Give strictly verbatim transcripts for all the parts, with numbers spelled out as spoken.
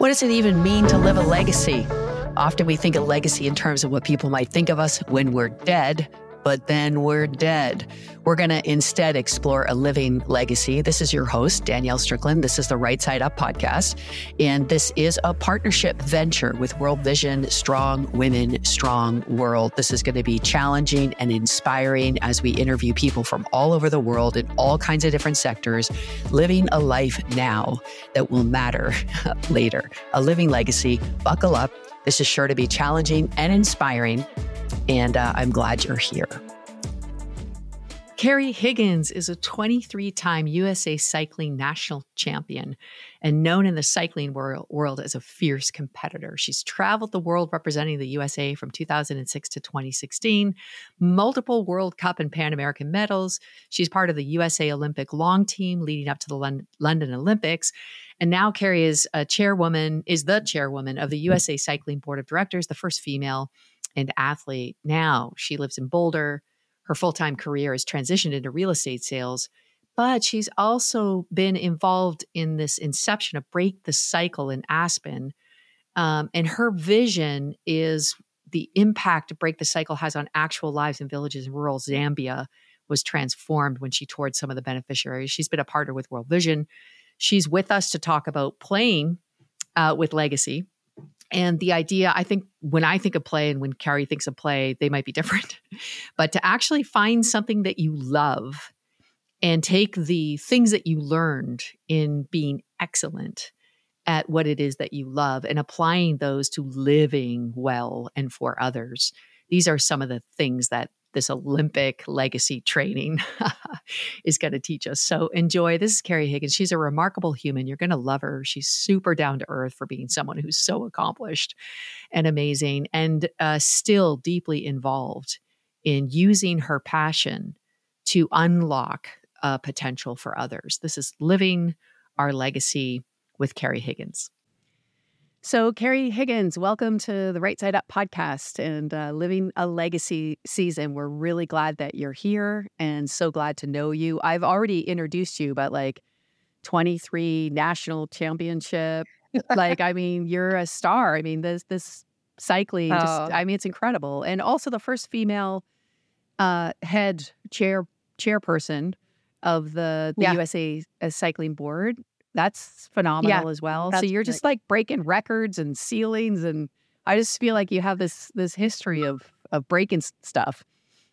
What does it even mean to live a legacy? Often we think of legacy in terms of what people might think of us when we're dead, but then we're dead. We're going to instead explore a living legacy. This is your host, Danielle Strickland. This is the Right Side Up podcast. And this is a partnership venture with World Vision, Strong Women, Strong World. This is going to be challenging and inspiring as we interview people from all over the world in all kinds of different sectors, living a life now that will matter later. A living legacy. Buckle up. This is sure to be challenging and inspiring. And uh, I'm glad you're here. Kerry Higgins is a twenty-three-time U S A cycling national champion and known in the cycling world, world as a fierce competitor. She's traveled the world representing the U S A from two thousand six to twenty sixteen, multiple World Cup and Pan American medals. She's part of the U S A Olympic long team leading up to the Lon- London Olympics. And now Kerry is a chairwoman, is the chairwoman of the U S A Cycling Board of Directors, the first female and athlete. Now she lives in Boulder. Her full-time career has transitioned into real estate sales, but she's also been involved in this inception of Break the Cycle in Aspen. Um, and her vision is the impact Break the Cycle has on actual lives in villages in rural Zambia was transformed when she toured some of the beneficiaries. She's been a partner with World Vision. She's with us to talk about playing uh, with legacy. And the idea, I think, when I think of play and when Kerry thinks of play, they might be different. But to actually find something that you love and take the things that you learned in being excellent at what it is that you love and applying those to living well and for others. These are some of the things that this Olympic legacy training is going to teach us. So enjoy. This is Kerry Higgins. She's a remarkable human. You're going to love her. She's super down to earth for being someone who's so accomplished and amazing and uh, still deeply involved in using her passion to unlock uh, potential for others. This is Living Our Legacy with Kerry Higgins. So, Kerry Higgins, welcome to the Right Side Up podcast and uh, Living a Legacy season. We're really glad that you're here and so glad to know you. I've already introduced you, but like twenty-three national championship. Like, I mean, you're a star. I mean, this this cycling, Oh. just, I mean, it's incredible. And also the first female uh, head chair chairperson of the, the Yeah. U S A Cycling Board. That's phenomenal Yeah, as well. So that's you're just like breaking records and ceilings, and I just feel like you have this this history of of breaking s- stuff.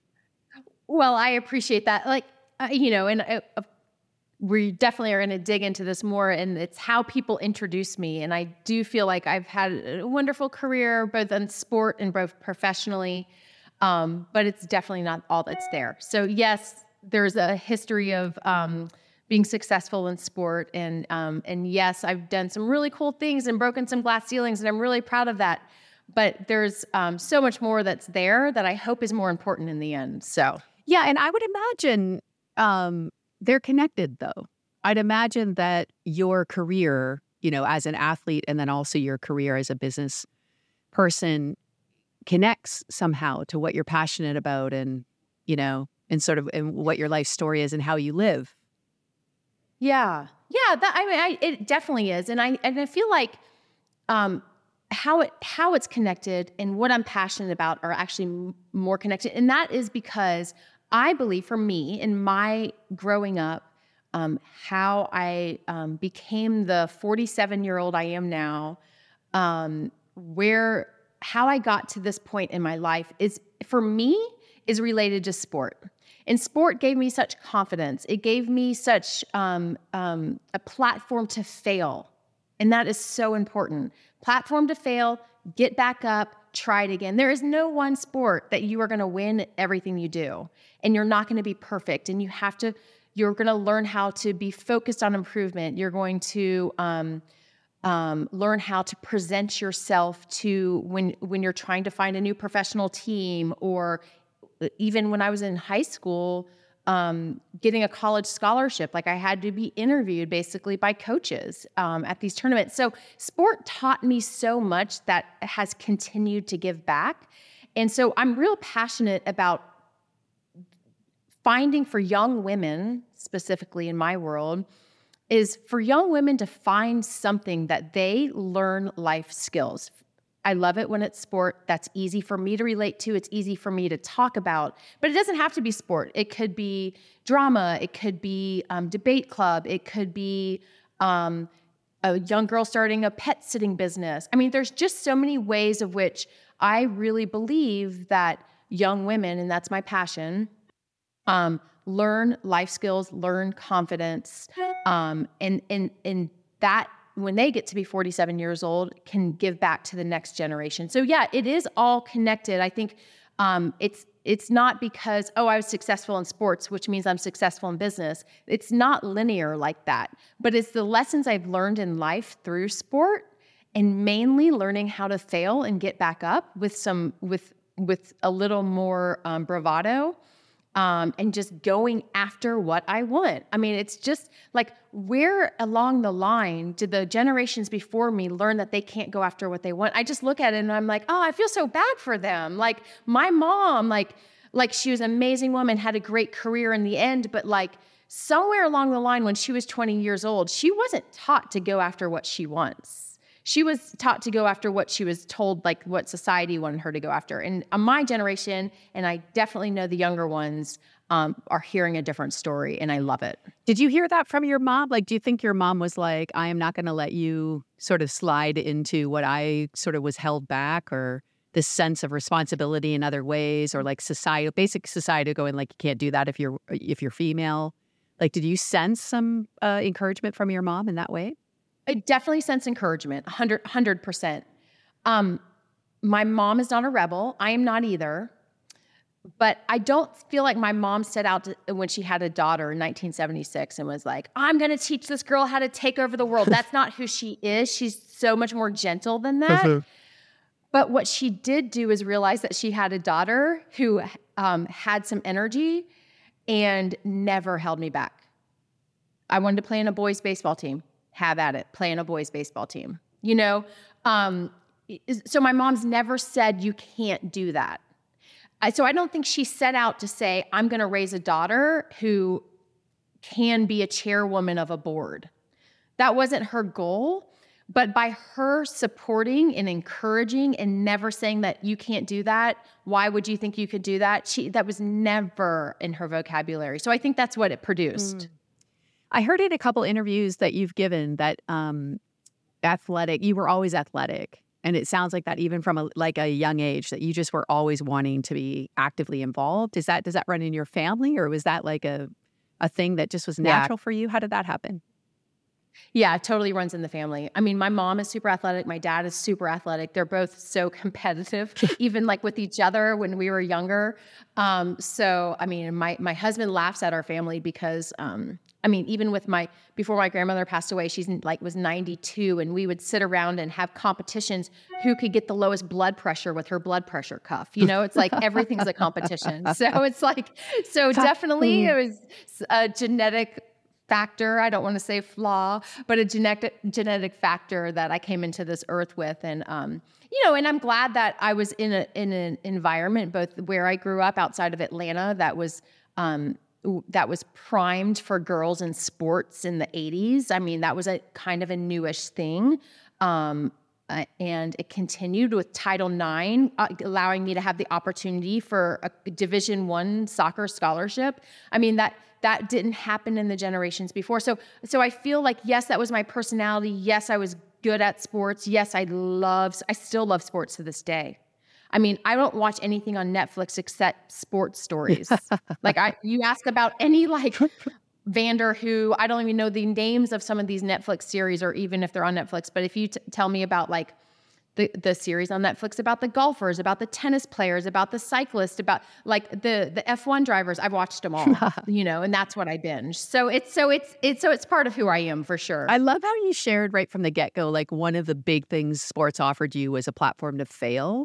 Well, I appreciate that. Like, uh, you know, and uh, uh, we definitely are going to dig into this more, and it's how people introduce me. And I do feel like I've had a wonderful career, both in sport and both professionally, um, but it's definitely not all that's there. So yes, there's a history of um, being successful in sport. And um, and yes, I've done some really cool things and broken some glass ceilings, and I'm really proud of that. But there's um, so much more that's there that I hope is more important in the end. So Yeah, and I would imagine um, they're connected, though. I'd imagine that your career, you know, as an athlete, and then also your career as a business person, connects somehow to what you're passionate about, and you know, and sort of and what your life story is and how you live. yeah, yeah, that I mean, I, it definitely is, and I and I feel like um, how it how it's connected and what I'm passionate about are actually m- more connected, and that is because I believe, for me, in my growing up, um, how I um, became the forty-seven year old I am now, um, where how I got to this point in my life is, for me, is related to sport. And sport gave me such confidence. It gave me such um, um, a platform to fail. And that is so important. Platform to fail, get back up, try it again. There is no one sport that you are going to win everything you do. And you're not going to be perfect. And you have to, you're going to learn how to be focused on improvement. You're going to um, um, learn how to present yourself to when, when you're trying to find a new professional team, or even when I was in high school, um, getting a college scholarship, like I had to be interviewed basically by coaches um, at these tournaments. So sport taught me so much that has continued to give back. And so I'm real passionate about finding for young women, specifically in my world, is for young women to find something that they learn life skills. I love it when it's sport. That's easy for me to relate to. It's easy for me to talk about, but it doesn't have to be sport. It could be drama. It could be um, debate club. It could be um, a young girl starting a pet sitting business. I mean, there's just so many ways of which I really believe that young women, and that's my passion, um, learn life skills, learn confidence, um, and and and that when they get to be forty-seven years old, can give back to the next generation. So yeah, it is all connected. I think um, it's it's not because, oh, I was successful in sports, which means I'm successful in business. It's not linear like that, but it's the lessons I've learned in life through sport, and mainly learning how to fail and get back up with some with with a little more um, bravado. Um, and just going after what I want. I mean, it's just like, where along the line did the generations before me learn that they can't go after what they want? I just look at it and I'm like, oh, I feel so bad for them. Like my mom, like, like she was an amazing woman, had a great career in the end, but like somewhere along the line when she was twenty years old, she wasn't taught to go after what she wants. She was taught to go after what she was told, like what society wanted her to go after. And uh, my generation, and I definitely know the younger ones, um, are hearing a different story, and I love it. Did you hear that from your mom? Like, do you think your mom was like, I am not going to let you sort of slide into what I sort of was held back, or this sense of responsibility in other ways, or like society, basic society going like, you can't do that if you're, if you're female? Like, did you sense some uh, encouragement from your mom in that way? I definitely sense encouragement, one hundred, one hundred percent. Um, my mom is not a rebel. I am not either. But I don't feel like my mom set out to, when she had a daughter in nineteen seventy-six and was like, I'm going to teach this girl how to take over the world. That's not who she is. She's so much more gentle than that. But what she did do is realize that she had a daughter who um, had some energy and never held me back. I wanted to play in a boys' baseball team. Have at it, play in a boys' baseball team, you know? Um, so my mom's never said you can't do that. I, so I don't think she set out to say, I'm going to raise a daughter who can be a chairwoman of a board. That wasn't her goal, but by her supporting and encouraging and never saying that you can't do that, why would you think you could do that? She, that was never in her vocabulary. So I think that's what it produced. Mm. I heard in a couple interviews that you've given that um, athletic, you were always athletic. And it sounds like that even from a, like a young age, that you just were always wanting to be actively involved. Is that, does that run in your family, or was that like a, a thing that just was natural yeah. for you? How did that happen? Yeah, it totally runs in the family. I mean, my mom is super athletic. My dad is super athletic. They're both so competitive, even like with each other when we were younger. Um, so, I mean, my, my husband laughs at our family because, um, I mean, even with my, before my grandmother passed away, she's like was ninety-two, and we would sit around and have competitions who could get the lowest blood pressure with her blood pressure cuff. You know, it's like everything's a competition. So it's like, so definitely it was a genetic factor. I don't want to say flaw, but a genetic genetic factor that I came into this earth with. And, um, you know, and I'm glad that I was in a, in an environment, both where I grew up outside of Atlanta, that was, um, that was primed for girls in sports in the eighties. I mean, that was a kind of a newish thing. Um, uh, and it continued with Title nine, uh, allowing me to have the opportunity for a Division One soccer scholarship. I mean, that, that didn't happen in the generations before. So, so I feel like, yes, that was my personality. Yes, I was good at sports. Yes, I love, I still love sports to this day. I mean, I don't watch anything on Netflix except sports stories. Like I, you ask about any like Vander who, I don't even know the names of some of these Netflix series, or even if they're on Netflix. But if you t- tell me about like the, the series on Netflix about the golfers, about the tennis players, about the cyclists, about like the, the F one drivers, I've watched them all, you know, and that's what I binge. So it's, so it's, it's, so it's part of who I am for sure. I love how you shared right from the get-go, like one of the big things sports offered you was a platform to fail.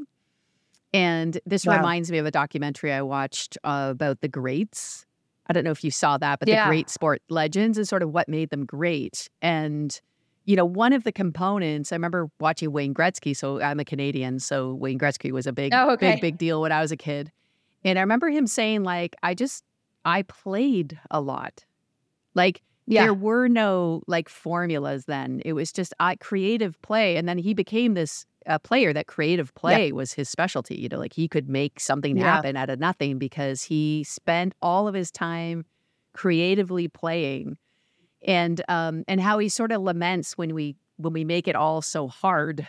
And this wow. reminds me of a documentary I watched uh, about the greats. I don't know if you saw that, but yeah. the great sport legends and sort of what made them great. And, you know, one of the components, I remember watching Wayne Gretzky. So I'm a Canadian. So Wayne Gretzky was a big, oh, okay. big, big deal when I was a kid. And I remember him saying, like, I just, I played a lot. Like, Yeah. There were no like formulas then. It was just uh, creative play. And then he became this uh, player that creative play Yeah. was his specialty. You know, like he could make something Yeah. happen out of nothing because he spent all of his time creatively playing. And um and how he sort of laments when we when we make it all so hard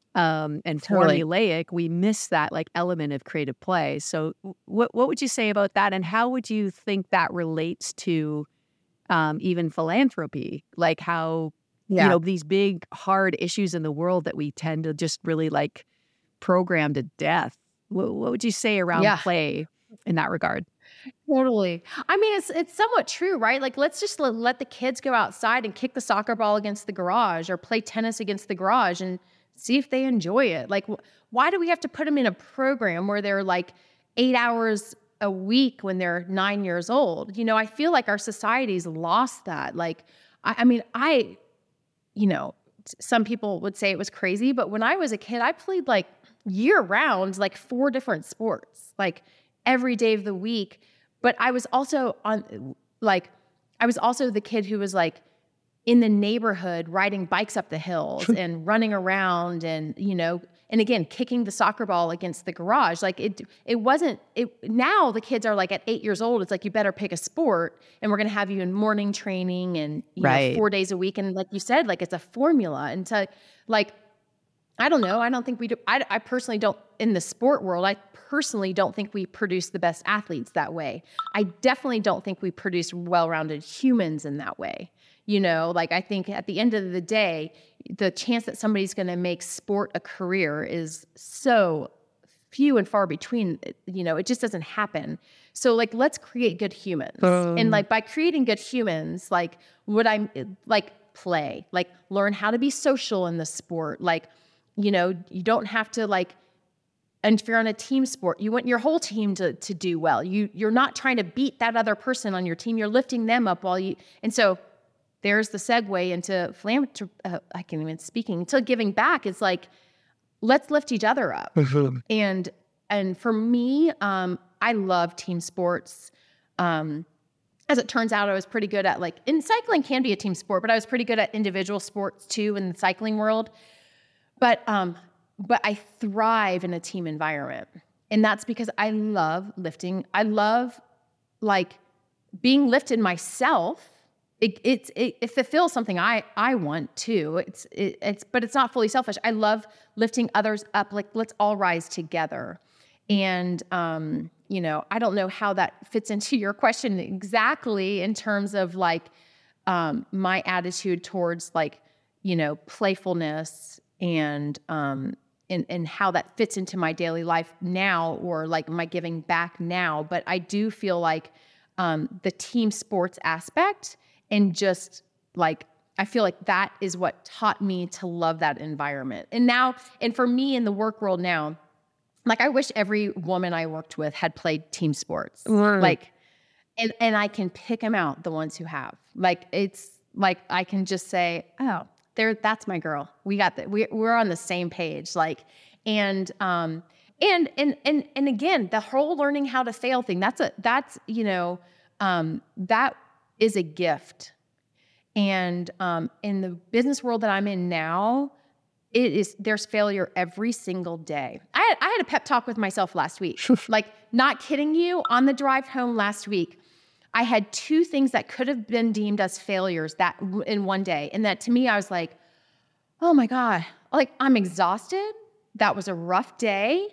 um and Totally. formulaic, we miss that like element of creative play. So w- what what would you say about that, and how would you think that relates to um even philanthropy, like how you Yeah. know these big hard issues in the world that we tend to just really like program to death? What, what would you say around Yeah. play in that regard? Totally. I mean, it's it's somewhat true, right? Like, let's just let, let the kids go outside and kick the soccer ball against the garage or play tennis against the garage and see if they enjoy it. Like, wh- why do we have to put them in a program where they're like eight hours a week when they're nine years old? You know, I feel like our society's lost that. Like, I, I mean, I, you know, t- some people would say it was crazy, but when I was a kid, I played like year round, like four different sports, like every day of the week. But I was also on, like, I was also the kid who was like in the neighborhood riding bikes up the hills and running around and, you know, and again, kicking the soccer ball against the garage. Like it, it wasn't, it, now the kids are like at eight years old, it's like, you better pick a sport and we're going to have you in morning training and, you Right. know, four days a week. And like you said, like it's a formula. And to like, I don't know. I don't think we do. I, I personally don't, in the sport world, I personally don't think we produce the best athletes that way. I definitely don't think we produce well-rounded humans in that way. You know, like I think at the end of the day, the chance that somebody's going to make sport a career is so few and far between. You know, it just doesn't happen. So like, let's create good humans. Um. And like by creating good humans, like what I'm like play, like learn how to be social in the sport. Like, you know, you don't have to like, and if you're on a team sport, you want your whole team to to do well. You you're not trying to beat that other person on your team. You're lifting them up while you. And so, there's the segue into philanthropy. Uh, I can't even speaking to giving back. It's like, let's lift each other up. Mhm. And and for me, um, I love team sports. Um, as it turns out, I was pretty good at like, and cycling can be a team sport, but I was pretty good at individual sports too in the cycling world. But um, but I thrive in a team environment. And that's because I love lifting. I love like being lifted myself. It it's it, it fulfills something I I want too. It's it, it's but it's not fully selfish. I love lifting others up. Like, let's all rise together. And um, you know, I don't know how that fits into your question exactly in terms of like um my attitude towards like, you know, playfulness and um and and how that fits into my daily life now, or like my giving back now. But I do feel like um the team sports aspect, and just like I feel like that is what taught me to love that environment. And now, and for me in the work world now, like I wish every woman I worked with had played team sports. Right. Like, and and I can pick them out, the ones who have. Like, it's like I can just say, oh, there, that's my girl. We got that. We we're on the same page. Like, and um and and and and again, the whole learning how to fail thing. That's a that's you know um that is a gift. And um in the business world that I'm in now, it is there's failure every single day. I had, I had a pep talk with myself last week. Like, not kidding you, on the drive home last week, I had two things that could have been deemed as failures that in one day. And that to me, I was like, oh my God, like I'm exhausted. That was a rough day.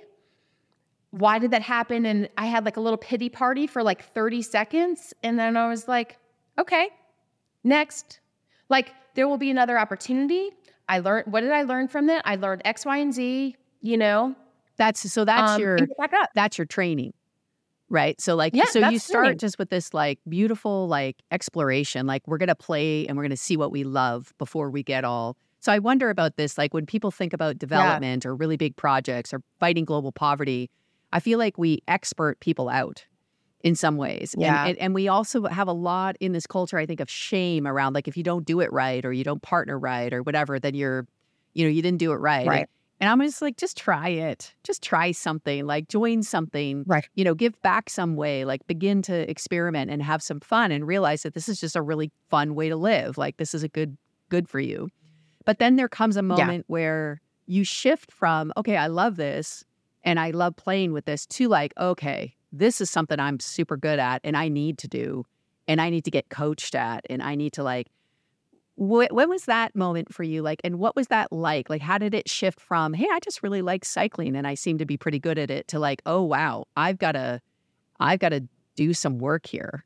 Why did that happen? And I had like a little pity party for like thirty seconds. And then I was like, okay, next. Like, there will be another opportunity. I learned, what did I learn from that? I learned X, Y, and Z, you know. That's so that's um, your and get back up. that's your training. Right. So like, Yeah, so you that's start training. just with this like beautiful like exploration, like we're going to play and we're going to see what we love before we get all. So I wonder about this, like when people think about development or really big projects or fighting global poverty, I feel like we expert people out in some ways. Yeah. And, and, and we also have a lot in this culture, I think, of shame around like if you don't do it right or you don't partner right or whatever, then you're, you know, you didn't do it right. Right. And, And I'm just like, just try it. Just try something, like join something, Right. you know, give back some way, like begin to experiment and have some fun and realize that this is just a really fun way to live. Like this is a good, good for you. But then there comes a moment yeah. where you shift from, okay, I love this and I love playing with this to like, okay, this is something I'm super good at and I need to do and I need to get coached at and I need to like, wh- when was that moment for you? Like, and what was that like? Like, how did it shift from, hey, I just really like cycling and I seem to be pretty good at it to like, oh, wow, I've got to, I've got to do some work here.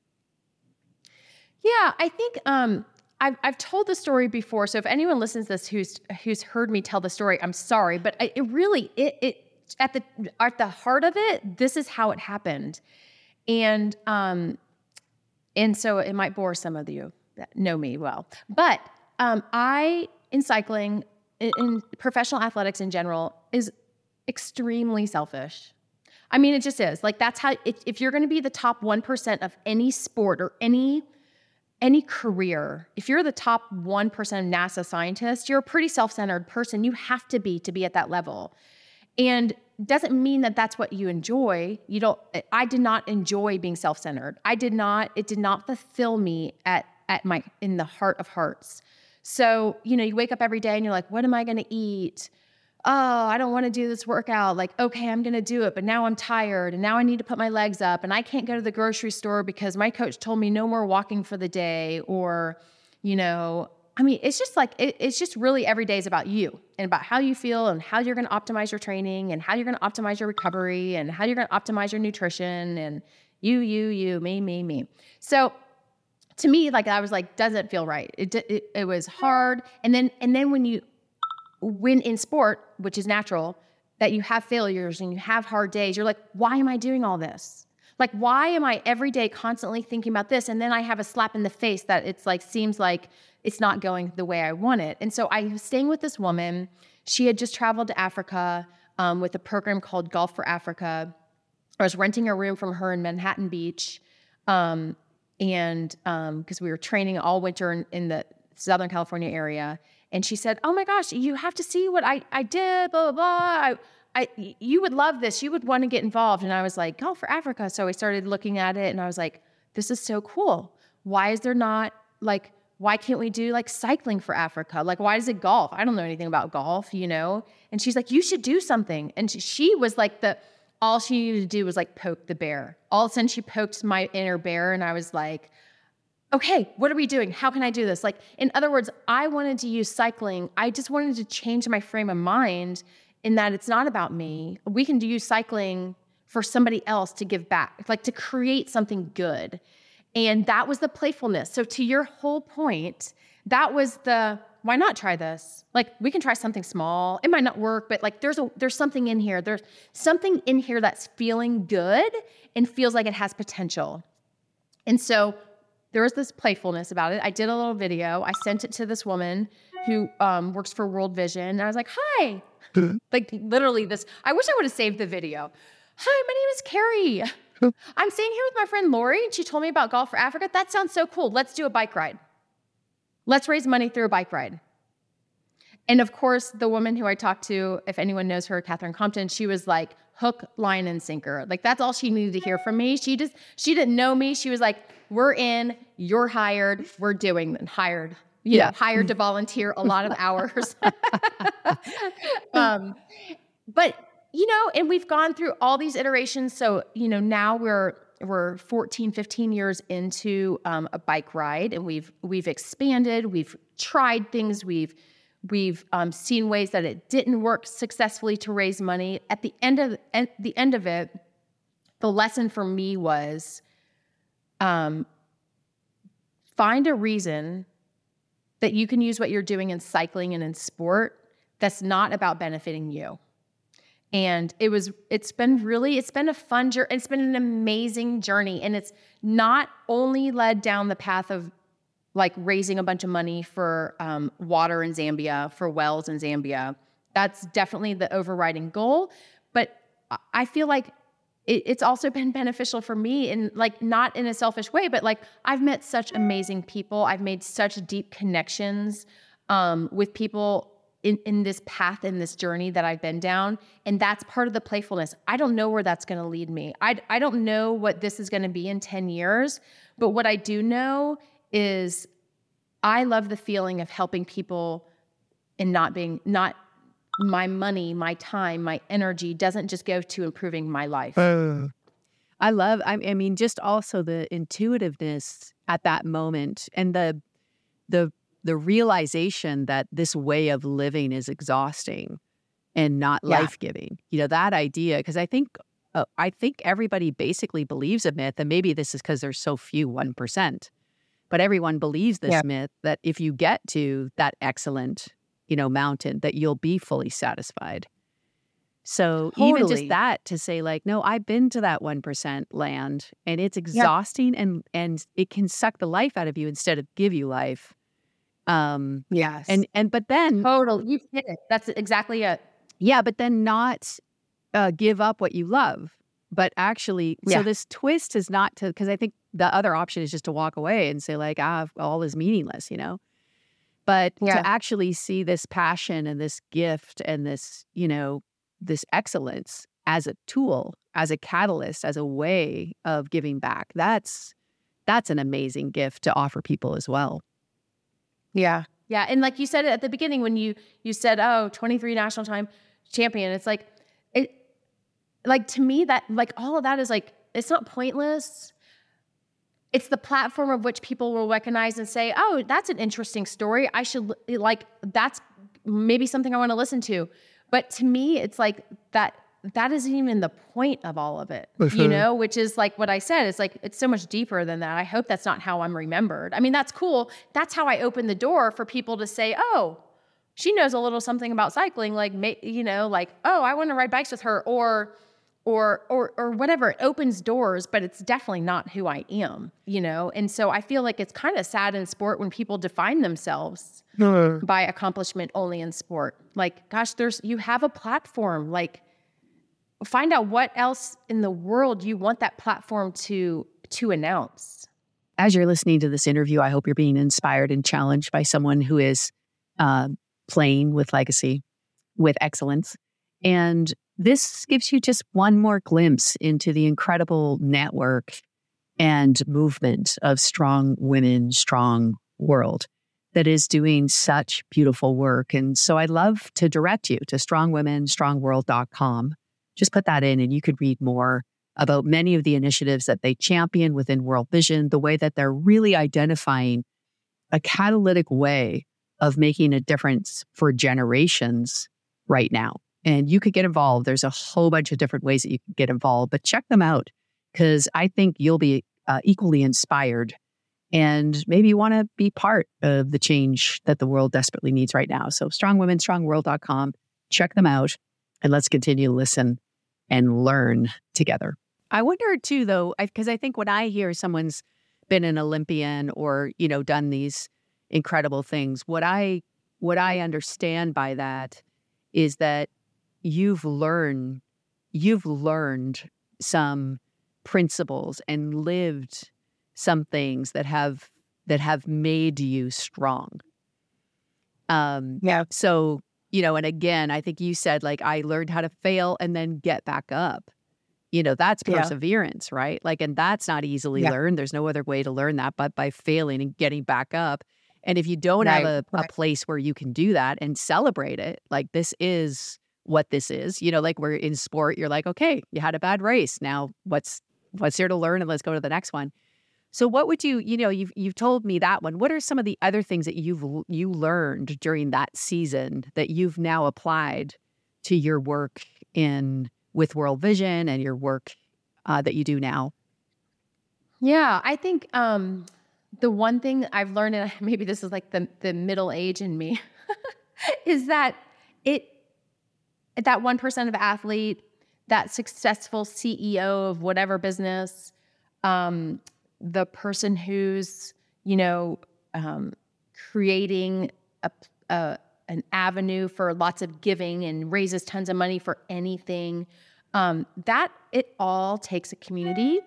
Yeah, I think, um, I've I've told the story before, so if anyone listens to this who's who's heard me tell the story, I'm sorry, but I, it really it it at the at the heart of it, this is how it happened, and um, and so it might bore some of you that know me well, but um, I in cycling, in, in professional athletics in general, is extremely selfish. I mean, it just is. Like that's how if, if you're going to be the top one percent of any sport or any Any career, if you're the top one percent of NASA scientists, you're a pretty self-centered person. You have to be to be at that level. And doesn't mean that that's what you enjoy. You don't, I did not enjoy being self-centered. I did not, it did not fulfill me at, at my, in the heart of hearts. So, you know, you wake up every day and you're like, what am I going to eat? Oh, I don't want to do this workout. Like, okay, I'm going to do it, but now I'm tired and now I need to put my legs up and I can't go to the grocery store because my coach told me no more walking for the day. Or, you know, I mean, it's just like, it, it's just really every day is about you and about how you feel and how you're going to optimize your training and how you're going to optimize your recovery and how you're going to optimize your nutrition and you, you, you, me, me, me. So to me, like, I was like, doesn't feel right. It, it, it was hard. And then, and then when you, when in sport, which is natural, that you have failures and you have hard days, you're like, why am I doing all this? Like, why am I every day constantly thinking about this? And then I have a slap in the face that it's like, seems like it's not going the way I want it. And so I was staying with this woman. She had just traveled to Africa um, with a program called Golf for Africa. I was renting a room from her in Manhattan Beach. Um, and um, because we were training all winter in, in the Southern California area. And she said, oh my gosh, you have to see what I, I did, blah, blah, blah. I, I, you would love this. You would want to get involved. And I was like, Golf for Africa. So I started looking at it and I was like, this is so cool. Why is there not like, why can't we do like cycling for Africa? Like, why is it golf? I don't know anything about golf, you know? And she's like, you should do something. And she, she was like the, all she needed to do was like poke the bear. All of a sudden she poked my inner bear and I was like, okay, what are we doing? How can I do this? Like, in other words, I wanted to use cycling. I just wanted to change my frame of mind in that it's not about me. We can use cycling for somebody else to give back, like to create something good. And that was the playfulness. So to your whole point, that was the, why not try this? Like, we can try something small. It might not work, but like there's a there's something in here. There's something in here that's feeling good and feels like it has potential. And so there was this playfulness about it. I did a little video. I sent it to this woman who um, works for World Vision. And I was like, hi. Like literally this, I wish I would have saved the video. Hi, my name is Carrie. I'm staying here with my friend Lori, and she told me about Golf for Africa. That sounds so cool. Let's do a bike ride. Let's raise money through a bike ride. And of course, the woman who I talked to, if anyone knows her, Catherine Compton, she was like hook, line, and sinker. Like that's all she needed to hear from me. She just, she didn't know me. She was like, we're in, you're hired, we're doing and hired. You yeah. know, hired to volunteer a lot of hours. um, but, you know, and we've gone through all these iterations. So, you know, now we're, we're fourteen, fifteen years into um, a bike ride, and we've, we've expanded, we've tried things, we've, we've um, seen ways that it didn't work successfully to raise money. At the end of, at the end of it, the lesson for me was, um, find a reason that you can use what you're doing in cycling and in sport that's not about benefiting you. And it was, it's been really, it's been a fun journey. It's been an amazing journey. And it's not only led down the path of like raising a bunch of money for um, water in Zambia, for wells in Zambia. That's definitely the overriding goal. But I feel like it, it's also been beneficial for me in like, not in a selfish way, but like I've met such amazing people. I've made such deep connections um, with people in, in this path, in this journey that I've been down. And that's part of the playfulness. I don't know where that's going to lead me. I, I don't know what this is going to be in ten years. But what I do know is I love the feeling of helping people and not being, not my money, my time, my energy doesn't just go to improving my life. Uh, I love, I, I mean, just also the intuitiveness at that moment and the, the, the realization that this way of living is exhausting and not Yeah. life-giving. You know, that idea, because I think, uh, I think everybody basically believes a myth, and maybe this is because there's so few, one percent, but everyone believes this Yeah. myth that if you get to that excellent, you know, mountain, that you'll be fully satisfied. So even just Totally. that, to say like, no, I've been to that one percent land and it's exhausting, and and it can suck the life out of you instead of give you life. Um, Yes. and and but then Total. You've hit it. That's exactly it. yeah, but then not uh, give up what you love, but actually, Yeah. so this twist is not to, because I think the other option is just to walk away and say like, ah, all is meaningless, you know. But Yeah. to actually see this passion and this gift and this, you know, this excellence as a tool, as a catalyst, as a way of giving back, that's that's an amazing gift to offer people as well. Yeah. Yeah. And like you said it at the beginning when you you said, oh, twenty-three national time champion, it's like it like to me that like all of that is like it's not pointless. It's the platform of which people will recognize and say, oh, that's an interesting story. I should like that's maybe something I want to listen to. But to me, it's like that that isn't even the point of all of it, you know, which is like what I said. It's like, it's so much deeper than that. I hope that's not how I'm remembered. I mean, that's cool. That's how I open the door for people to say, oh, she knows a little something about cycling. Like, you know, like, oh, I want to ride bikes with her or, or, or, or whatever. It opens doors, but it's definitely not who I am, you know? And so I feel like it's kind of sad in sport when people define themselves No. by accomplishment only in sport. Like, gosh, there's, you have a platform, like, find out what else in the world you want that platform to to announce. As you're listening to this interview, I hope you're being inspired and challenged by someone who is uh, playing with legacy, with excellence. And this gives you just one more glimpse into the incredible network and movement of strong women, strong world that is doing such beautiful work. And so I'd love to direct you to strong women strong world dot com. Just put that in and you could read more about many of the initiatives that they champion within World Vision, the way that they're really identifying a catalytic way of making a difference for generations right now. And you could get involved. There's a whole bunch of different ways that you can get involved, but check them out because I think you'll be uh, equally inspired and maybe you want to be part of the change that the world desperately needs right now. So strong women strong world dot com, check them out and let's continue to listen and learn together. I wonder too, though, because I, I think when I hear someone's been an Olympian or, you know, done these incredible things, what I what I understand by that is that you've learned you've learned some principles and lived some things that have that have made you strong. Um, Yeah. So. You know, and again, I think you said, like, I learned how to fail and then get back up. You know, that's Yeah. perseverance, right? Like, and that's not easily Yeah. learned. There's no other way to learn that but by failing and getting back up. And if you don't have Right. a, a Right. place where you can do that and celebrate it, like, this is what this is, you know, like we're in sport, you're like, okay, you had a bad race. Now what's what's here to learn? And let's go to the next one. So what would you, you know, you've you've told me that one. What are some of the other things that you've you learned during that season that you've now applied to your work in with World Vision and your work uh, that you do now? Yeah. I think um, the one thing I've learned, and maybe this is like the, the middle age in me, is that it, that one percent of athlete, that successful C E O of whatever business, um, the person who's, you know, um, creating a, a, an avenue for lots of giving and raises tons of money for anything, um, that it all takes a community.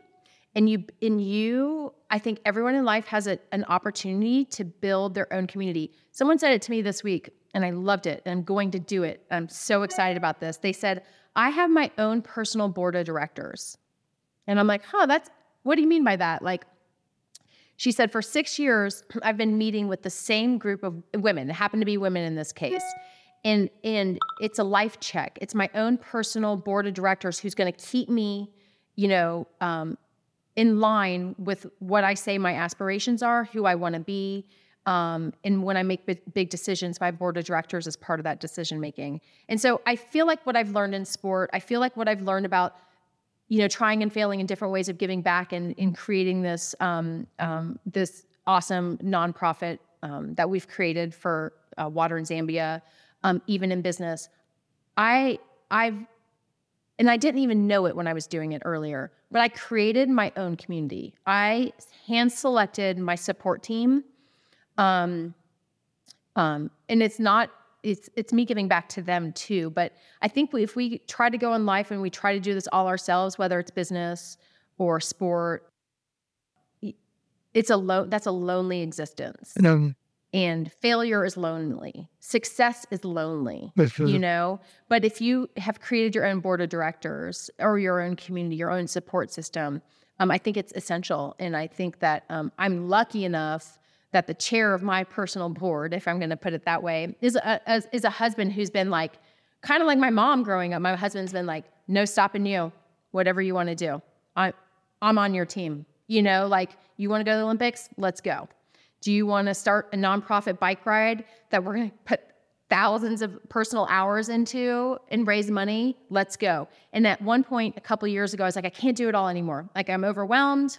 And you, in you, I think everyone in life has a, an opportunity to build their own community. Someone said it to me this week, and I loved it, and I'm going to do it. I'm so excited about this. They said, I have my own personal board of directors. And I'm like, huh, that's, what do you mean by that? Like, she said, for six years, I've been meeting with the same group of women. It happened to be women in this case. And, and it's a life check. It's my own personal board of directors who's going to keep me, you know, um, in line with what I say my aspirations are, who I want to be. Um, and when I make big, big decisions, my board of directors is part of that decision making. And so I feel like what I've learned in sport, I feel like what I've learned about, you know, trying and failing in different ways of giving back and in creating this, um, um, this awesome nonprofit um, that we've created for uh, water in Zambia, um, even in business. I, I've, and I didn't even know it when I was doing it earlier, but I created my own community. I hand-selected my support team. Um, um, and it's not, it's it's me giving back to them too. But I think we, if we try to go in life and we try to do this all ourselves, whether it's business or sport, it's a lo- that's a lonely existence. No. And failure is lonely. Success is lonely, you know? But if you have created your own board of directors or your own community, your own support system, um, I think it's essential. And I think that um, I'm lucky enough that the chair of my personal board, if I'm going to put it that way, is a, a, is a husband who's been like, kind of like my mom growing up. My husband's been like, no stopping you, whatever you want to do. I, I'm on your team. You know, like, you want to go to the Olympics? Let's go. Do you want to start a nonprofit bike ride that we're going to put thousands of personal hours into and raise money? Let's go. And at one point, a couple of years ago, I was like, I can't do it all anymore. Like, I'm overwhelmed.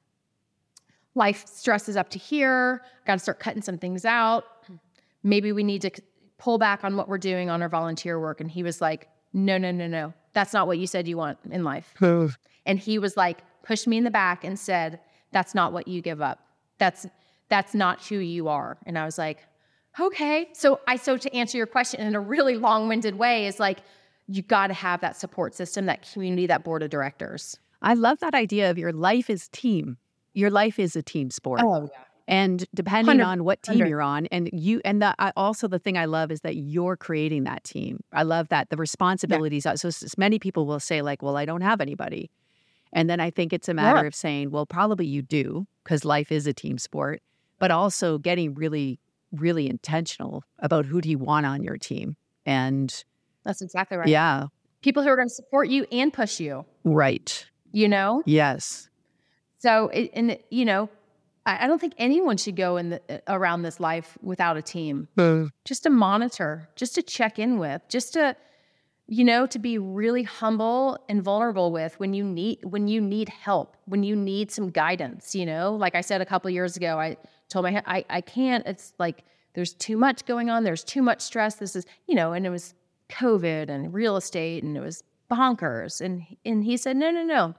Life stress is up to here. Got to start cutting some things out. Maybe we need to pull back on what we're doing on our volunteer work. And he was like, no, no, no, no. That's not what you said you want in life. And he was like, pushed me in the back and said, that's not what you give up. That's That's not who you are. And I was like, okay. So I, so to answer your question in a really long-winded way is like, you got to have that support system, that community, that board of directors. I love that idea of your life is team. Your life is a team sport. Oh, yeah. And depending one hundred on what team you're on, and you, and the, I, also the thing I love is that you're creating that team. I love that the responsibilities. Yeah. So, so many people will say like, well, I don't have anybody. And then I think it's a matter yeah. of saying, well, probably you do, because life is a team sport. But also getting really, really intentional about who do you want on your team. And that's exactly right. Yeah. People who are going to support you and push you. Right. You know? Yes. So, it, and you know, I, I don't think anyone should go in the, around this life without a team. Uh, just to monitor, just to check in with, just to, you know, to be really humble and vulnerable with when you need, when you need help, when you need some guidance, you know? Like I said a couple of years ago, I told my, I, I can't, it's like, there's too much going on. There's too much stress. This is, you know, and it was COVID and real estate and it was bonkers. And, and he said, no, no, no.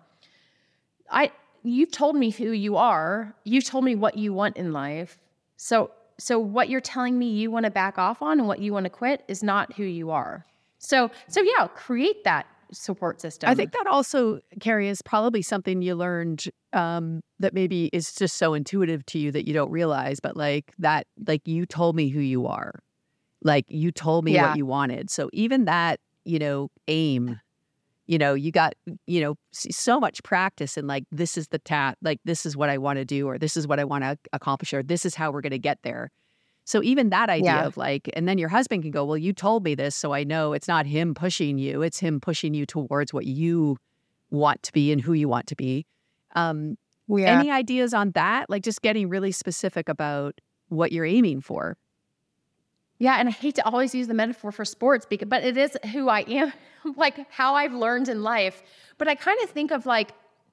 I, you've told me who you are. You've told me what you want in life. So, so what you're telling me you want to back off on and what you want to quit is not who you are. So, so yeah, create that support system. I think that also, Carrie, is probably something you learned um, that maybe is just so intuitive to you that you don't realize, but like that, like you told me who you are, like you told me yeah. what you wanted. So even that, you know, aim, you know, you got, you know, so much practice in like, this is the tat, like, this is what I want to do, or this is what I want to accomplish, or this is how we're going to get there. So even that idea yeah. of like, and then your husband can go, well, you told me this, so I know it's not him pushing you. It's him pushing you towards what you want to be and who you want to be. Um, yeah. Any ideas on that? Like just getting really specific about what you're aiming for. Yeah, and I hate to always use the metaphor for sports, because, but it is who I am, like how I've learned in life. But I kind of think of like,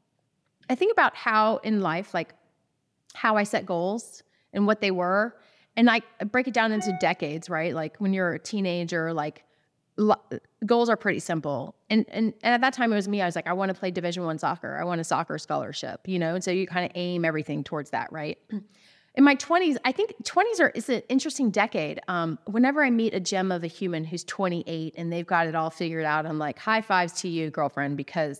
I think about how in life, like how I set goals and what they were. And I break it down into decades, right? Like when you're a teenager, like lo- goals are pretty simple. And, and and at that time it was me. I was like, I want to play Division One soccer. I want a soccer scholarship, you know? And so you kind of aim everything towards that, right? In my twenties, I think twenties are is an interesting decade. Um, whenever I meet a gem of a human who's twenty-eight and they've got it all figured out, I'm like, high fives to you, girlfriend, because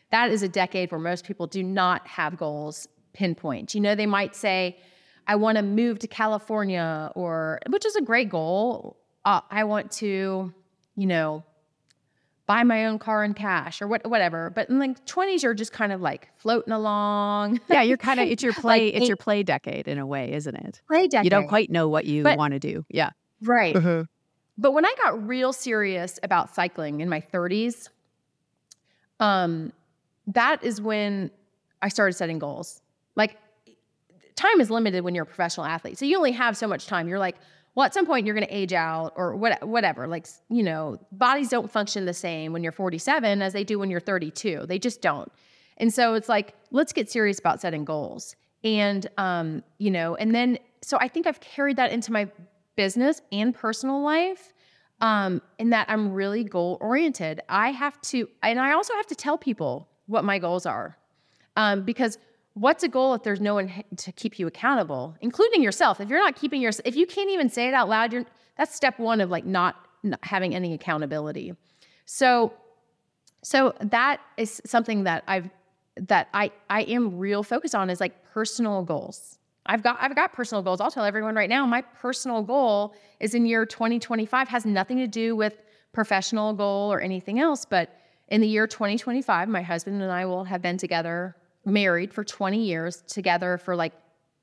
that is a decade where most people do not have goals pinpoint. You know, they might say, I want to move to California, or, which is a great goal. Uh, I want to, you know, buy my own car in cash, or what, whatever. But in like twenties, you're just kind of like floating along. Yeah, you're kind of, it's your play, Like, it's it- your play decade in a way, isn't it? Play decade. You don't quite know what you But- want to do. Yeah. Right. Uh-huh. But when I got real serious about cycling in my thirties, um, that is when I started setting goals. Like, time is limited when you're a professional athlete. So you only have so much time. You're like, well, at some point you're going to age out, or what, whatever. Like, you know, bodies don't function the same when you're forty-seven as they do when you're thirty-two. They just don't. And so it's like, let's get serious about setting goals. And, um, you know, and then, so I think I've carried that into my business and personal life, um, in that I'm really goal oriented. I have to, and I also have to tell people what my goals are. Um, because what's a goal if there's no one to keep you accountable, including yourself? If you're not keeping your, if you can't even say it out loud, you're, that's step one of like not, not having any accountability. So, so that is something that I've, that I, I am real focused on, is like personal goals. I've got, I've got personal goals. I'll tell everyone right now, my personal goal is in year twenty twenty-five, has nothing to do with professional goal or anything else. But in the year twenty twenty-five, my husband and I will have been together, married for twenty years, together for like,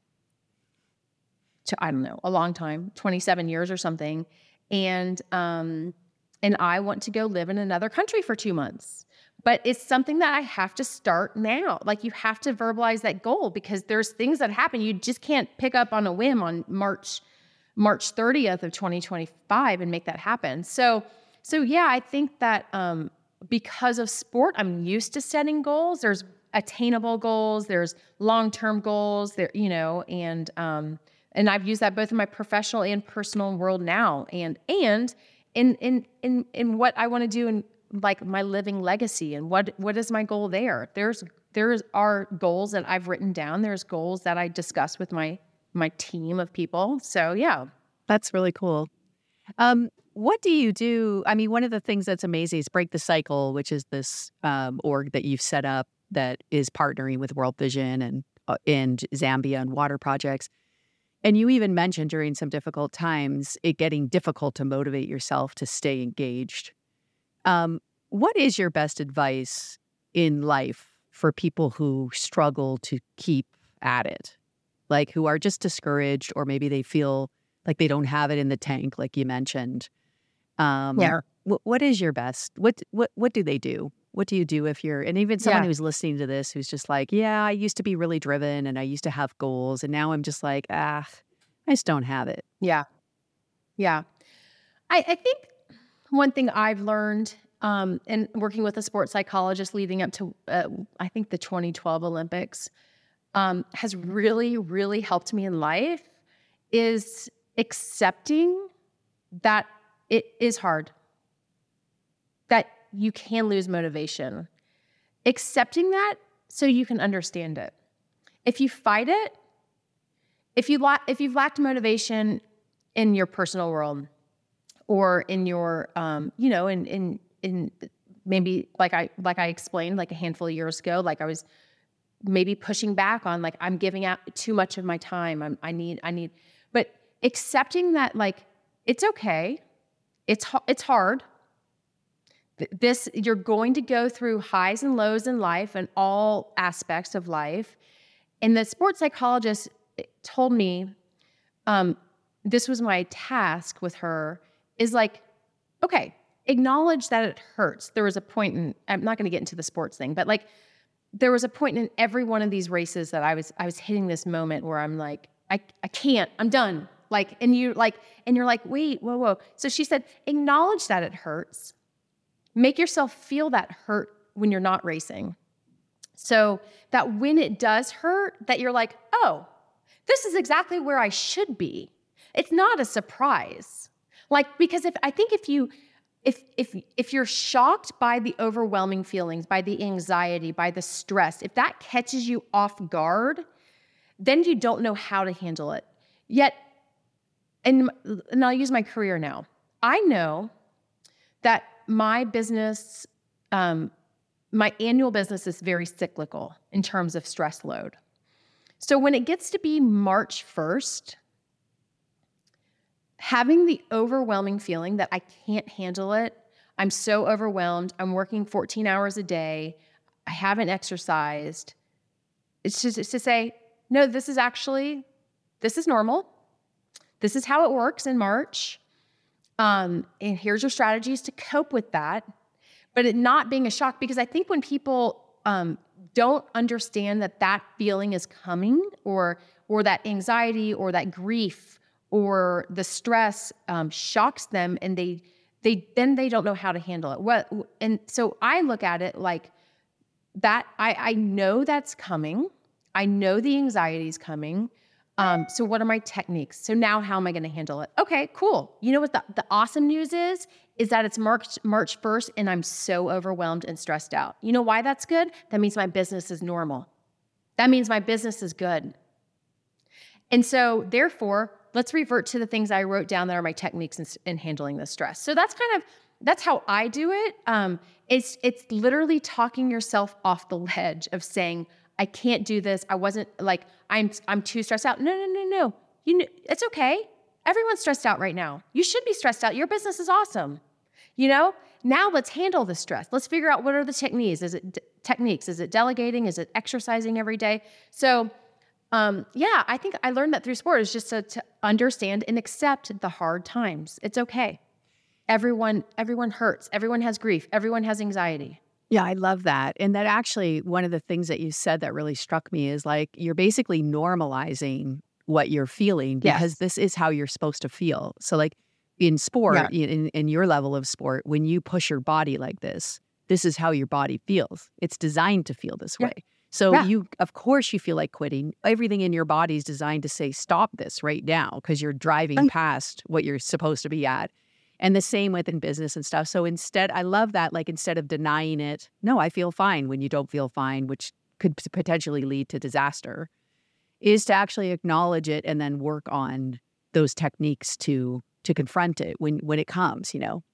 to, I don't know, a long time, twenty-seven years or something. And, um, and I want to go live in another country for two months. But it's something that I have to start now. Like, you have to verbalize that goal, because there's things that happen. You just can't pick up on a whim on March, March thirtieth of twenty twenty-five and make that happen. So, so yeah, I think that, um, because of sport, I'm used to setting goals. There's attainable goals, there's long-term goals there, you know, and, um, and I've used that both in my professional and personal world now. And, and in, in, in, in what I want to do in like my living legacy, and what, what is my goal there? There's, there's are goals that I've written down. There's goals that I discuss with my, my team of people. So yeah. That's really cool. Um, what do you do? I mean, one of the things that's amazing is Break the Cycle, which is this um, org that you've set up that is partnering with World Vision and uh, and Zambia and water projects. And you even mentioned during some difficult times it getting difficult to motivate yourself to stay engaged. Um, what is your best advice in life for people who struggle to keep at it? Like, who are just discouraged, or maybe they feel like they don't have it in the tank, like you mentioned. Um, Yeah. wh- what is your best? What what what do they do? What do you do if you're, and even someone Yeah. who's listening to this who's just like, yeah, I used to be really driven and I used to have goals, and now I'm just like, ah, I just don't have it. Yeah. Yeah. I, I think one thing I've learned, um, in working with a sports psychologist leading up to, uh, I think the twenty twelve Olympics, um, has really, really helped me in life, is accepting that it is hard, that you can lose motivation. Accepting that so you can understand it. If you fight it, if you la- if you've lacked motivation in your personal world, or in your, um, you know, in in in maybe like I like I explained like a handful of years ago, like I was maybe pushing back on, like, I'm giving out too much of my time. I'm, I need I need, but accepting that, like, it's okay. It's it's hard. This, you're going to go through highs and lows in life and all aspects of life. And the sports psychologist told me, um, this was my task with her, is like, okay, acknowledge that it hurts. There was a point in, I'm not going to get into the sports thing, but like, there was a point in every one of these races that I was, I was hitting this moment where I'm like, I, I can't, I'm done. Like, and you like, and you're like, wait, whoa, whoa. So she said, acknowledge that it hurts. Make yourself feel that hurt when you're not racing. So that when it does hurt, that you're like, oh, this is exactly where I should be. It's not a surprise. Like, because if I think if you, if if if you're shocked by the overwhelming feelings, by the anxiety, by the stress, if that catches you off guard, then you don't know how to handle it. Yet, and, and I'll use my career now. I know that my business, um, my annual business is very cyclical in terms of stress load. So when it gets to be March first, having the overwhelming feeling that I can't handle it, I'm so overwhelmed, I'm working fourteen hours a day, I haven't exercised, it's just it's to say, no, this is actually, this is normal. This is how it works in March. Um, and here's your strategies to cope with that. But it not being a shock, because I think when people um, don't understand that that feeling is coming, or or that anxiety or that grief or the stress um, shocks them, and they they then they don't know how to handle it. What and so I look at it like that. I I know that's coming. I know the anxiety is coming. Um, so what are my techniques? So now how am I going to handle it? Okay, cool. You know what the, the awesome news is? Is that it's March, March first and I'm so overwhelmed and stressed out. You know why that's good? That means my business is normal. That means my business is good. And so therefore, let's revert to the things I wrote down that are my techniques in, in handling the stress. So that's kind of, that's how I do it. Um, it's, it's literally talking yourself off the ledge of saying, I can't do this. I wasn't like, I'm, I'm too stressed out. No, no, no, no. You know, it's okay. Everyone's stressed out right now. You should be stressed out. Your business is awesome. You know, now let's handle the stress. Let's figure out what are the techniques. Is it d- techniques? Is it delegating? Is it exercising every day? So, um, yeah, I think I learned that through sport is just to, to understand and accept the hard times. It's okay. Everyone, everyone hurts. Everyone has grief. Everyone has anxiety. Yeah, I love that. And that actually, one of the things that you said that really struck me is like, you're basically normalizing what you're feeling because Yes. this is how you're supposed to feel. So like in sport, Yeah. in, in your level of sport, when you push your body like this, this is how your body feels. It's designed to feel this Yeah. way. So Yeah. you, of course, you feel like quitting. Everything in your body is designed to say, stop this right now, because you're driving Right. past what you're supposed to be at. And the same within business and stuff. So instead, I love that, like instead of denying it, no, I feel fine when you don't feel fine, which could p- potentially lead to disaster, is to actually acknowledge it and then work on those techniques to to confront it when when it comes, you know?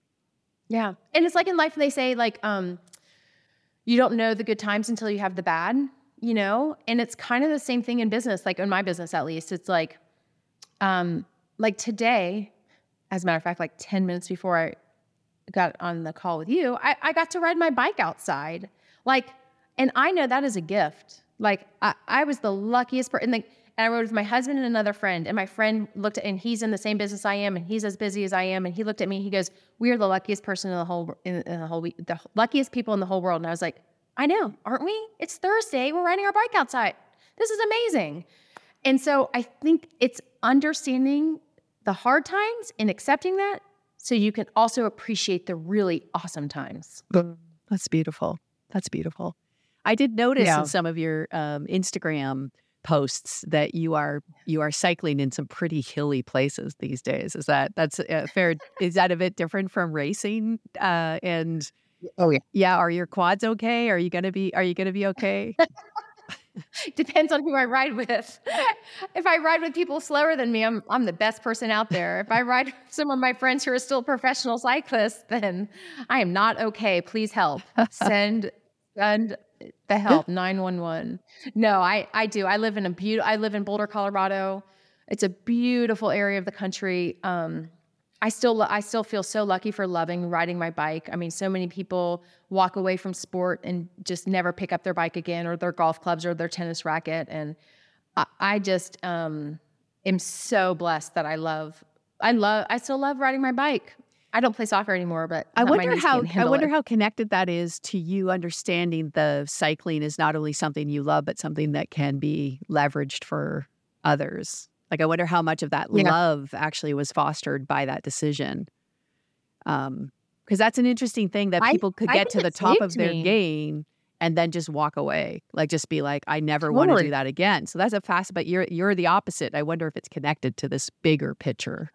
Yeah. And it's like in life, they say like, um, you don't know the good times until you have the bad, you know? And it's kind of the same thing in business, like in my business, at least. It's like, um, like today, as a matter of fact, like ten minutes before I got on the call with you, I, I got to ride my bike outside. Like, and I know that is a gift. Like I, I was the luckiest person. And, and I rode with my husband and another friend, and my friend looked at, and he's in the same business I am, and he's as busy as I am. And he looked at me, he goes, we are the luckiest person in the whole, in, in the whole, the luckiest people in the whole world. And I was like, I know, aren't we? It's Thursday. We're riding our bike outside. This is amazing. And so I think it's understanding the hard times and accepting that so you can also appreciate the really awesome times. That's beautiful. That's beautiful. I did notice Yeah. in some of your um, Instagram posts that you are you are cycling in some pretty hilly places these days. Is that that's uh, fair? Is that a bit different from racing? Uh, and Oh yeah. yeah, are your quads okay? Are you gonna be Are you gonna be okay? Depends on who I ride with. If I ride with people slower than me, I'm I'm the best person out there. If I ride with some of my friends who are still professional cyclists, then I am not okay. Please help. Send send the help nine one one. No, I I do. I live in a beautiful I live in Boulder, Colorado. It's a beautiful area of the country. Um I still lo- I still feel so lucky for loving riding my bike. I mean, so many people walk away from sport and just never pick up their bike again, or their golf clubs, or their tennis racket. And I, I just um, am so blessed that I love. I love. I still love riding my bike. I don't play soccer anymore, but I not- my wonder knees how can't I handle wonder it. how connected that is to you understanding the cycling is not only something you love, but something that can be leveraged for others. Like, I wonder how much of that Yeah. love actually was fostered by that decision. Um, because that's an interesting thing that I- people could I get think to the it top of saved their me. game and then just walk away. Like, just be like, I never want to Totally. do that again. So that's a fast, but you're you're the opposite. I wonder if it's connected to this bigger picture.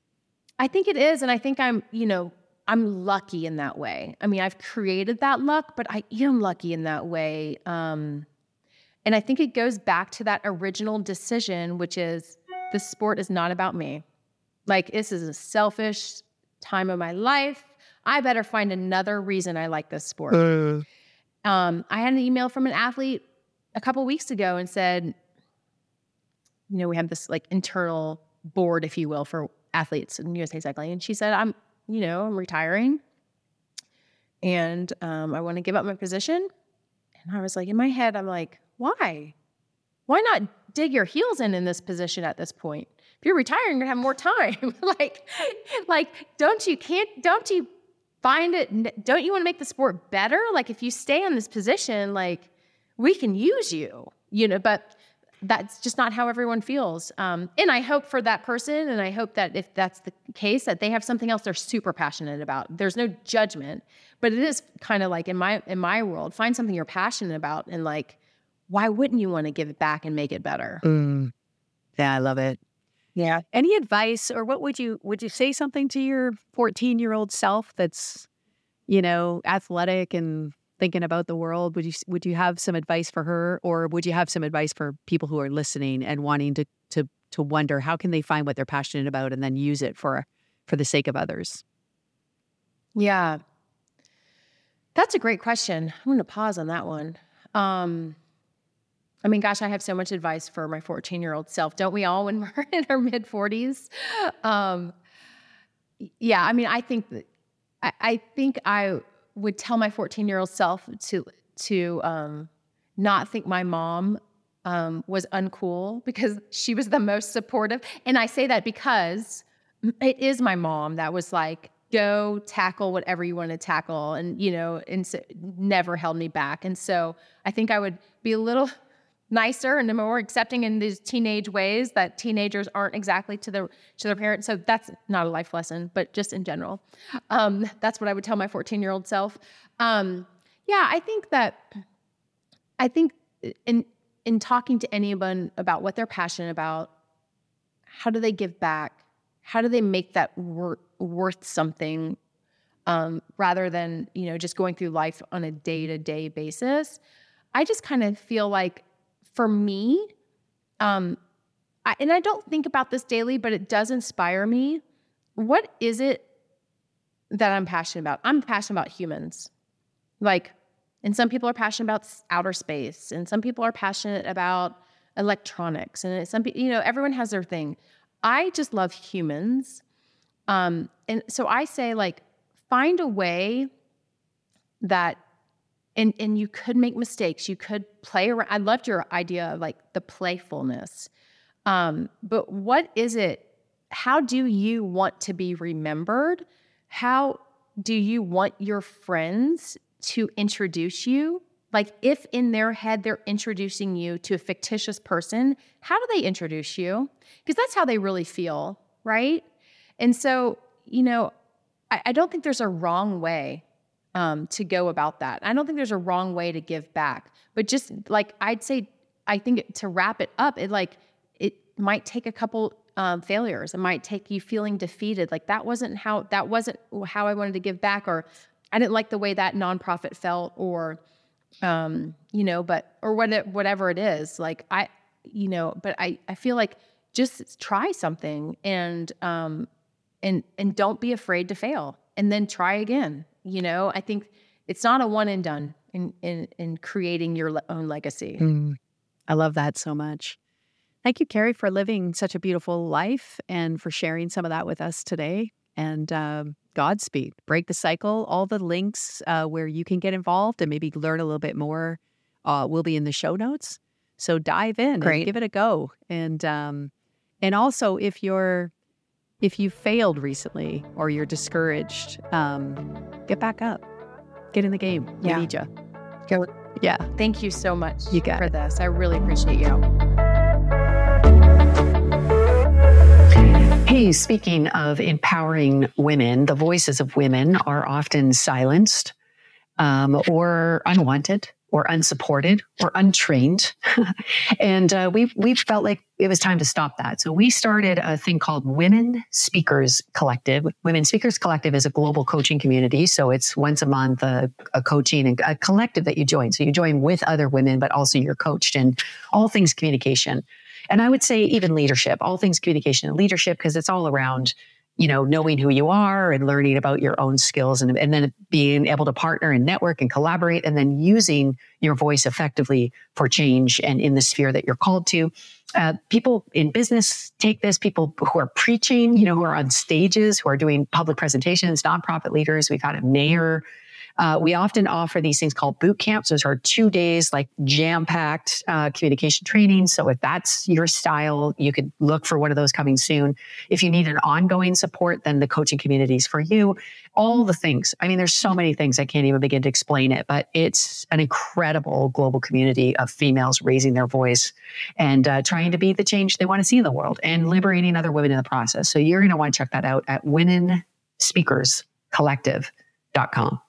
I think it is, and I think I'm, you know, I'm lucky in that way. I mean, I've created that luck, but I am lucky in that way. Um, and I think it goes back to that original decision, which is the sport is not about me. Like, this is a selfish time of my life. I better find another reason I like this sport. Um, I had an email from an athlete a couple weeks ago and said, you know, we have this like internal board, if you will, for athletes in U S A Cycling. And she said, I'm, you know, I'm retiring and um, I want to give up my position. And I was like, in my head, I'm like, why? Why not dig your heels in in this position at this point? If you're retiring, you're gonna have more time. like, like, don't you, can't, don't you find it, don't you want to make the sport better? Like if you stay in this position, like we can use you, you know, but that's just not how everyone feels. Um, and I hope for that person, and I hope that if that's the case, that they have something else they're super passionate about. There's no judgment, but it is kind of like in my in my world, find something you're passionate about, and like, why wouldn't you want to give it back and make it better? Mm. Yeah, I love it. Yeah. Any advice, or what would you would you say something to your fourteen-year-old self that's, you know, athletic and thinking about the world? Would you would you have some advice for her, or would you have some advice for people who are listening and wanting to to to wonder how can they find what they're passionate about and then use it for for the sake of others? Yeah, that's a great question. I'm going to pause on that one. Um, I mean, gosh, I have so much advice for my fourteen-year-old self. Don't we all when we're in our mid forties? Um, yeah, I mean, I think that I, I think I. would tell my fourteen-year-old self to to um, not think my mom um, was uncool, because she was the most supportive. And I say that because it is my mom that was like, go tackle whatever you want to tackle, and you know, and so never held me back. And so I think I would be a little nicer and more accepting in these teenage ways that teenagers aren't exactly to their to their parents. So that's not a life lesson, but just in general, um, that's what I would tell my fourteen-year-old self. Um, yeah, I think that I think in in talking to anyone about what they're passionate about, how do they give back? How do they make that wor- worth something, um, rather than you know just going through life on a day-to-day basis? I just kind of feel like, for me, um, I, and I don't think about this daily, but it does inspire me. What is it that I'm passionate about? I'm passionate about humans. Like, and some people are passionate about outer space, and some people are passionate about electronics, and some people, you know, everyone has their thing. I just love humans. Um, and so I say, like, find a way that And and you could make mistakes. You could play around. I loved your idea of like the playfulness. Um, but what is it? How do you want to be remembered? How do you want your friends to introduce you? Like if in their head they're introducing you to a fictitious person, how do they introduce you? Because that's how they really feel, right? And so, you know, I, I don't think there's a wrong way Um, to go about that. I don't think there's a wrong way to give back, but just like I'd say, I think to wrap it up, it like it might take a couple um, failures. It might take you feeling defeated. Like that wasn't how that wasn't how I wanted to give back, or I didn't like the way that nonprofit felt, or um, you know, but or what it, whatever it is. Like I, you know, but I I feel like just try something and um and and don't be afraid to fail, and then try again. You know, I think it's not a one and done in in, in creating your le- own legacy. Mm, I love that so much. Thank you, Carrie, for living such a beautiful life and for sharing some of that with us today. And um, Godspeed. Break the Cycle. All the links uh, where you can get involved and maybe learn a little bit more uh, will be in the show notes. So dive in Great. and give it a go. And um, and also, if you're If you failed recently or you're discouraged, um, get back up. Get in the game. We Yeah. need you. Go. Yeah. Thank you so much You got for it. this. I really appreciate you. Hey, speaking of empowering women, the voices of women are often silenced um, or unwanted or unsupported or untrained. and uh, we we felt like it was time to stop that. So we started a thing called Women Speakers Collective. Women Speakers Collective is a global coaching community. So it's once a month, a, a coaching and a collective that you join. So you join with other women, but also you're coached in all things communication. And I would say even leadership, all things communication and leadership, because it's all around you know, knowing who you are and learning about your own skills, and, and then being able to partner and network and collaborate, and then using your voice effectively for change and in the sphere that you're called to. Uh, people in business take this, people who are preaching, you know, who are on stages, who are doing public presentations, nonprofit leaders. We've had a mayor. Uh, we often offer these things called boot camps. Those are two days, like jam-packed uh, communication training. So if that's your style, you could look for one of those coming soon. If you need an ongoing support, then the coaching community is for you. All the things. I mean, there's so many things I can't even begin to explain it, but it's an incredible global community of females raising their voice and uh, trying to be the change they want to see in the world and liberating other women in the process. So you're going to want to check that out at women speakers collective dot com.